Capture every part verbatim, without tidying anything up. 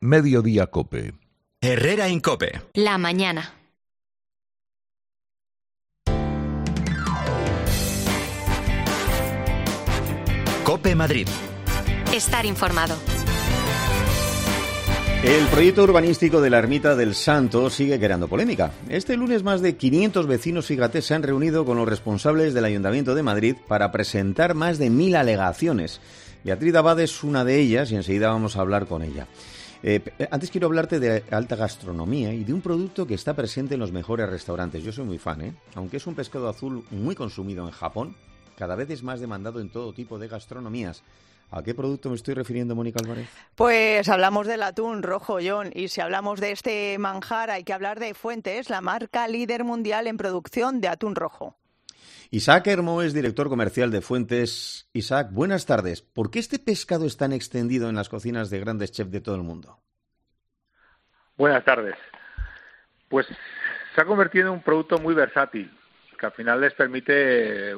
Mediodía Cope. Herrera en Cope. La mañana. Cope Madrid. Estar informado. El proyecto urbanístico de la Ermita del Santo sigue creando polémica. Este lunes más de quinientos vecinos, fíjate, se han reunido con los responsables del Ayuntamiento de Madrid para presentar más de mil alegaciones. Beatriz Abad es una de ellas y enseguida vamos a hablar con ella. Eh, antes quiero hablarte de alta gastronomía y de un producto que está presente en los mejores restaurantes. Yo soy muy fan, ¿eh? Aunque es un pescado azul muy consumido en Japón, cada vez es más demandado en todo tipo de gastronomías. ¿A qué producto me estoy refiriendo, Mónica Álvarez? Pues hablamos del atún rojo, John, y si hablamos de este manjar hay que hablar de Fuentes, la marca líder mundial en producción de atún rojo. Isaac Hermo es director comercial de Fuentes. Isaac, buenas tardes. ¿Por qué este pescado es tan extendido en las cocinas de grandes chefs de todo el mundo? Buenas tardes. Pues se ha convertido en un producto muy versátil, que al final les permite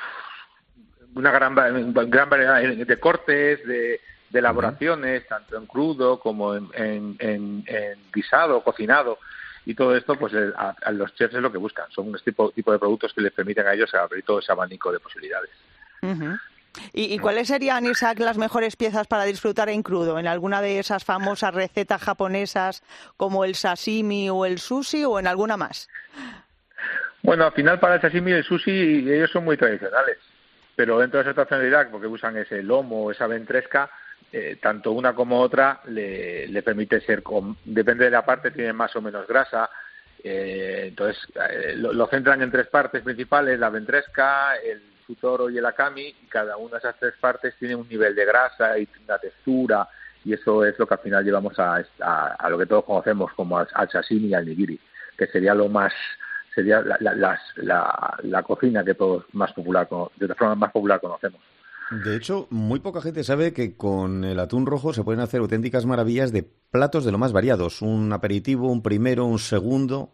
una gran, gran variedad de cortes, de, de elaboraciones, uh-huh. tanto en crudo como en, en, en, en guisado, cocinado. Y todo esto, pues a, a los chefs es lo que buscan. Son un tipo, tipo de productos que les permiten a ellos abrir todo ese abanico de posibilidades. Uh-huh. ¿Y, ¿Y cuáles serían, Isaac, las mejores piezas para disfrutar en crudo? ¿En alguna de esas famosas recetas japonesas como el sashimi o el sushi o en alguna más? Bueno, al final para el sashimi y el sushi ellos son muy tradicionales. Pero dentro de esa tradicionalidad, porque usan ese lomo, esa ventresca, Eh, tanto una como otra le, le permite ser, con, depende de la parte, tiene más o menos grasa, eh, entonces eh, lo, lo centran en tres partes principales, la ventresca, el futoro y el akami, y cada una de esas tres partes tiene un nivel de grasa y una textura, y eso es lo que al final llevamos a, a, a lo que todos conocemos como al, al sashimi y al nigiri, que sería lo más, sería la, la, la, la, la cocina que todos más popular, de la forma más popular conocemos. De hecho, muy poca gente sabe que con el atún rojo se pueden hacer auténticas maravillas de platos de lo más variados. Un aperitivo, un primero, un segundo.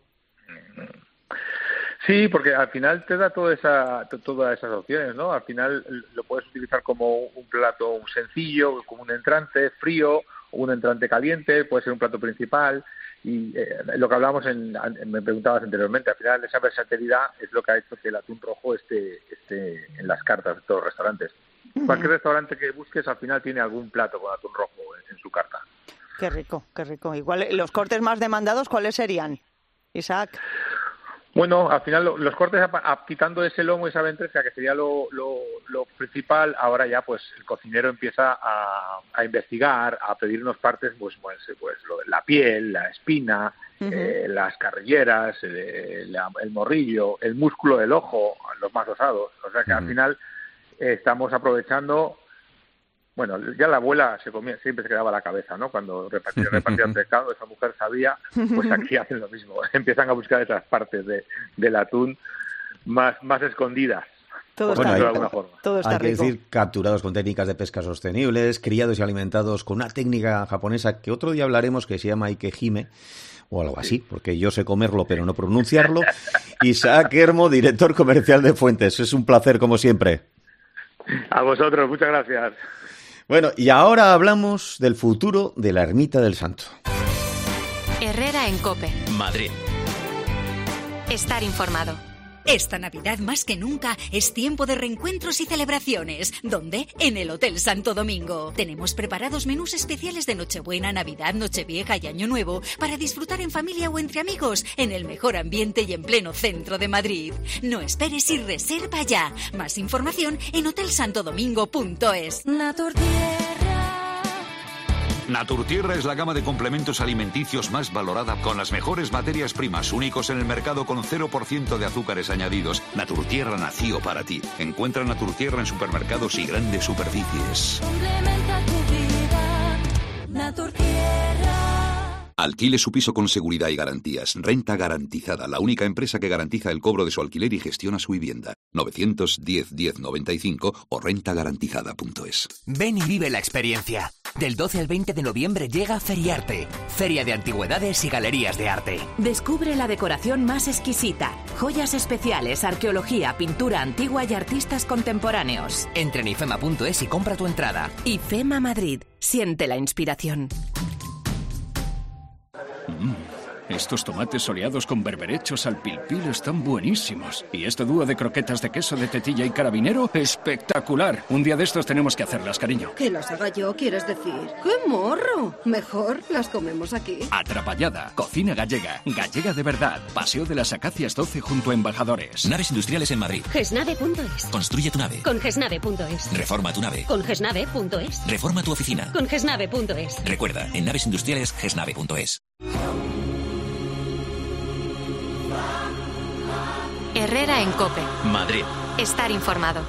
Sí, porque al final te da toda esa, todas esas opciones, ¿no? Al final lo puedes utilizar como un plato sencillo, como un entrante frío, o un entrante caliente, puede ser un plato principal. Y eh, lo que hablamos, en, en, me preguntabas anteriormente, al final esa versatilidad es lo que ha hecho que el atún rojo esté, esté en las cartas de todos los restaurantes. Uh-huh. Cualquier restaurante que busques al final tiene algún plato con atún rojo en, en su carta. Qué rico, qué rico. Igual los cortes más demandados, ¿cuáles serían, Isaac? Bueno, al final los cortes, a, a, quitando ese lomo y esa ventresca, que sería lo, lo, lo principal, ahora ya pues el cocinero empieza a, a investigar, a pedir unas partes, pues, pues, pues lo, la piel, la espina, uh-huh. eh, las carrilleras, el, la, el morrillo, el músculo del ojo, los más osados. O sea que uh-huh. al final eh, estamos aprovechando. Bueno, ya la abuela se comía, siempre se quedaba la cabeza, ¿no? Cuando repartía, repartía el pescado, esa mujer sabía, pues aquí hacen lo mismo. Empiezan a buscar esas partes de, del atún más, más escondidas. Todo bueno, está hay, rico. De alguna forma. Todo está Hay rico. Que decir, capturados con técnicas de pesca sostenibles, criados y alimentados con una técnica japonesa que otro día hablaremos, que se llama Ikehime, o algo así, porque yo sé comerlo pero no pronunciarlo. Isaac Hermo, director comercial de Fuentes. Es un placer, como siempre. A vosotros, muchas gracias. Bueno, y ahora hablamos del futuro de la Ermita del Santo. Herrera en Cope. Madrid. Estar informado. Esta Navidad más que nunca es tiempo de reencuentros y celebraciones. ¿Dónde? En el Hotel Santo Domingo. Tenemos preparados menús especiales de Nochebuena, Navidad, Nochevieja y Año Nuevo para disfrutar en familia o entre amigos en el mejor ambiente y en pleno centro de Madrid. No esperes y reserva ya. Más información en hotel santo domingo punto es. Naturtierra es la gama de complementos alimenticios más valorada, con las mejores materias primas, únicos en el mercado, con cero por ciento de azúcares añadidos. Naturtierra nació para ti. Encuentra Naturtierra en supermercados y grandes superficies. Complementa tu vida, Naturtierra. Alquile su piso con seguridad y garantías. Renta Garantizada, la única empresa que garantiza el cobro de su alquiler y gestiona su vivienda. novecientos diez diez noventa y cinco o renta garantizada punto es. Ven y vive la experiencia. Del doce al veinte de noviembre llega Feriarte, Feria de Antigüedades y Galerías de Arte. Descubre la decoración más exquisita, joyas especiales, arqueología, pintura antigua y artistas contemporáneos. Entra en ifema punto es y compra tu entrada. IFEMA Madrid. Siente la inspiración. Mm. Estos tomates soleados con berberechos al pil pil están buenísimos. Y este dúo de croquetas de queso de tetilla y carabinero, espectacular. Un día de estos tenemos que hacerlas, cariño. ¿Que las haga yo, quieres decir? ¡Qué morro! Mejor las comemos aquí. Atrapallada, cocina gallega, gallega de verdad. Paseo de las Acacias doce junto a Embajadores. Naves industriales en Madrid. Gesnave punto es. Construye tu nave. Con gesnave punto es. Reforma tu nave. Con gesnave punto es. Reforma tu oficina. Con gesnave punto es. Recuerda, en naves industriales gesnave punto es. Herrera en COPE. Madrid. Estar informado.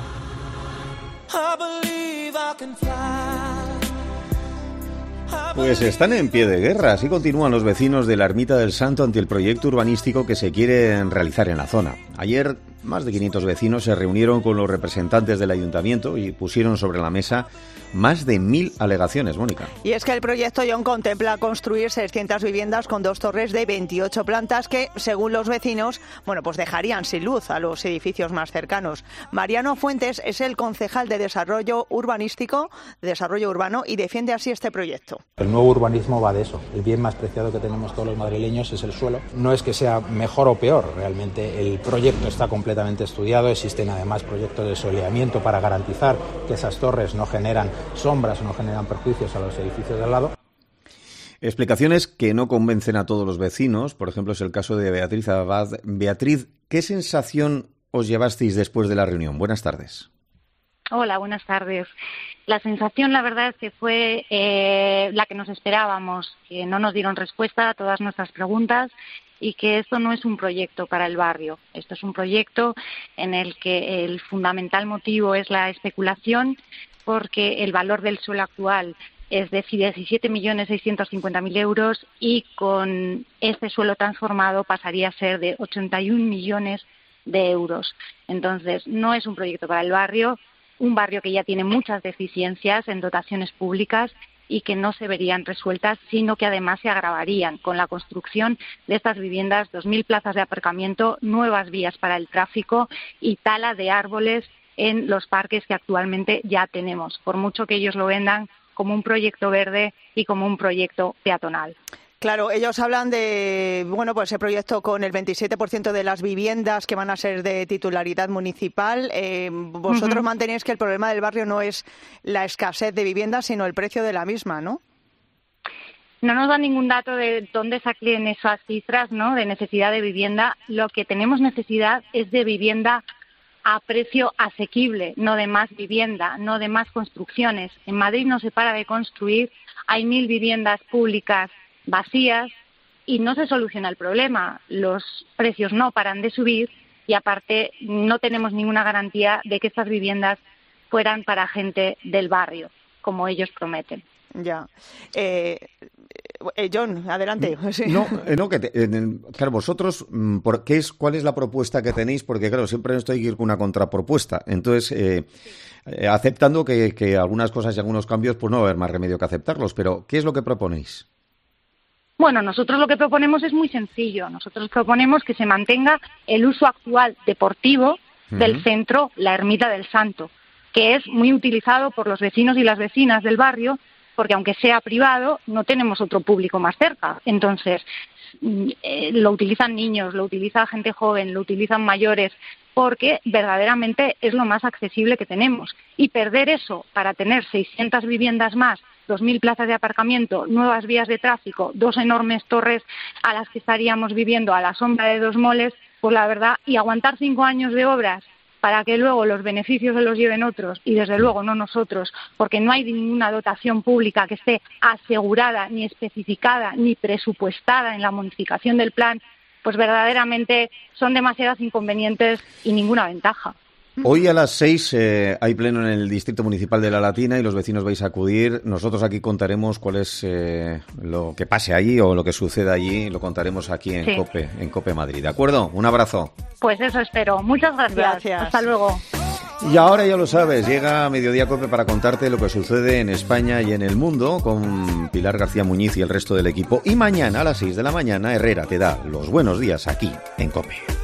Pues están en pie de guerra. Así continúan los vecinos de la Ermita del Santo ante el proyecto urbanístico que se quiere realizar en la zona. Ayer, más de quinientos vecinos se reunieron con los representantes del ayuntamiento y pusieron sobre la mesa más de mil alegaciones, Mónica. Y es que el proyecto John contempla construir seiscientas viviendas con dos torres de veintiocho plantas que, según los vecinos, bueno, pues dejarían sin luz a los edificios más cercanos. Mariano Fuentes es el concejal de Desarrollo Urbanístico, de Desarrollo Urbano, y defiende así este proyecto. El nuevo urbanismo va de eso. El bien más preciado que tenemos todos los madrileños es el suelo. No es que sea mejor o peor, realmente el proyecto está completamente estudiado. Existen además proyectos de soleamiento para garantizar que esas torres no generan sombras o no generan perjuicios a los edificios de al lado. Explicaciones que no convencen a todos los vecinos. Por ejemplo, es el caso de Beatriz Abad. Beatriz, ¿qué sensación os llevasteis después de la reunión? Buenas tardes. Hola, buenas tardes. La sensación, la verdad, es que fue eh, la que nos esperábamos, que no nos dieron respuesta a todas nuestras preguntas y que esto no es un proyecto para el barrio. Esto es un proyecto en el que el fundamental motivo es la especulación, porque el valor del suelo actual es de diecisiete millones seiscientos cincuenta mil euros y con este suelo transformado pasaría a ser de ochenta y un millones de euros. Entonces, no es un proyecto para el barrio, un barrio que ya tiene muchas deficiencias en dotaciones públicas y que no se verían resueltas, sino que además se agravarían con la construcción de estas viviendas, dos mil plazas de aparcamiento, nuevas vías para el tráfico y tala de árboles en los parques que actualmente ya tenemos, por mucho que ellos lo vendan como un proyecto verde y como un proyecto peatonal. Claro, ellos hablan de, bueno, pues ese proyecto con el veintisiete por ciento de las viviendas que van a ser de titularidad municipal. Eh, vosotros uh-huh. mantenéis que el problema del barrio no es la escasez de viviendas, sino el precio de la misma, ¿no? No nos dan ningún dato de dónde saquen esas cifras, ¿no?, de necesidad de vivienda. Lo que tenemos necesidad es de vivienda a precio asequible, no de más vivienda, no de más construcciones. En Madrid no se para de construir, hay mil viviendas públicas vacías y no se soluciona el problema. Los precios no paran de subir y aparte no tenemos ninguna garantía de que estas viviendas fueran para gente del barrio, como ellos prometen. Ya. Eh, eh, John, adelante. No, eh, no que te, eh, claro, vosotros, ¿por qué es, ¿cuál es la propuesta que tenéis? Porque, claro, siempre esto hay que ir con una contrapropuesta. Entonces, eh, eh, aceptando que, que algunas cosas y algunos cambios, pues no va a haber más remedio que aceptarlos. Pero, ¿qué es lo que proponéis? Bueno, nosotros lo que proponemos es muy sencillo. Nosotros proponemos que se mantenga el uso actual deportivo uh-huh. del centro La Ermita del Santo, que es muy utilizado por los vecinos y las vecinas del barrio, porque aunque sea privado, no tenemos otro público más cerca. Entonces, eh, lo utilizan niños, lo utiliza gente joven, lo utilizan mayores, porque verdaderamente es lo más accesible que tenemos. Y perder eso para tener seiscientas viviendas más, dos mil plazas de aparcamiento, nuevas vías de tráfico, dos enormes torres a las que estaríamos viviendo a la sombra de dos moles, pues la verdad, y aguantar cinco años de obras para que luego los beneficios se los lleven otros y desde luego no nosotros, porque no hay ninguna dotación pública que esté asegurada, ni especificada, ni presupuestada en la modificación del plan, pues verdaderamente son demasiados inconvenientes y ninguna ventaja. Hoy a las seis eh, hay pleno en el Distrito Municipal de La Latina y los vecinos vais a acudir. Nosotros aquí contaremos cuál es eh, lo que pase allí o lo que suceda allí. Lo contaremos aquí en, sí. COPE, en COPE Madrid. ¿De acuerdo? Un abrazo. Pues eso espero. Muchas gracias. Gracias. Hasta luego. Y ahora ya lo sabes, llega Mediodía COPE para contarte lo que sucede en España y en el mundo con Pilar García Muñiz y el resto del equipo. Y mañana a las seis de la mañana Herrera te da los buenos días aquí en COPE.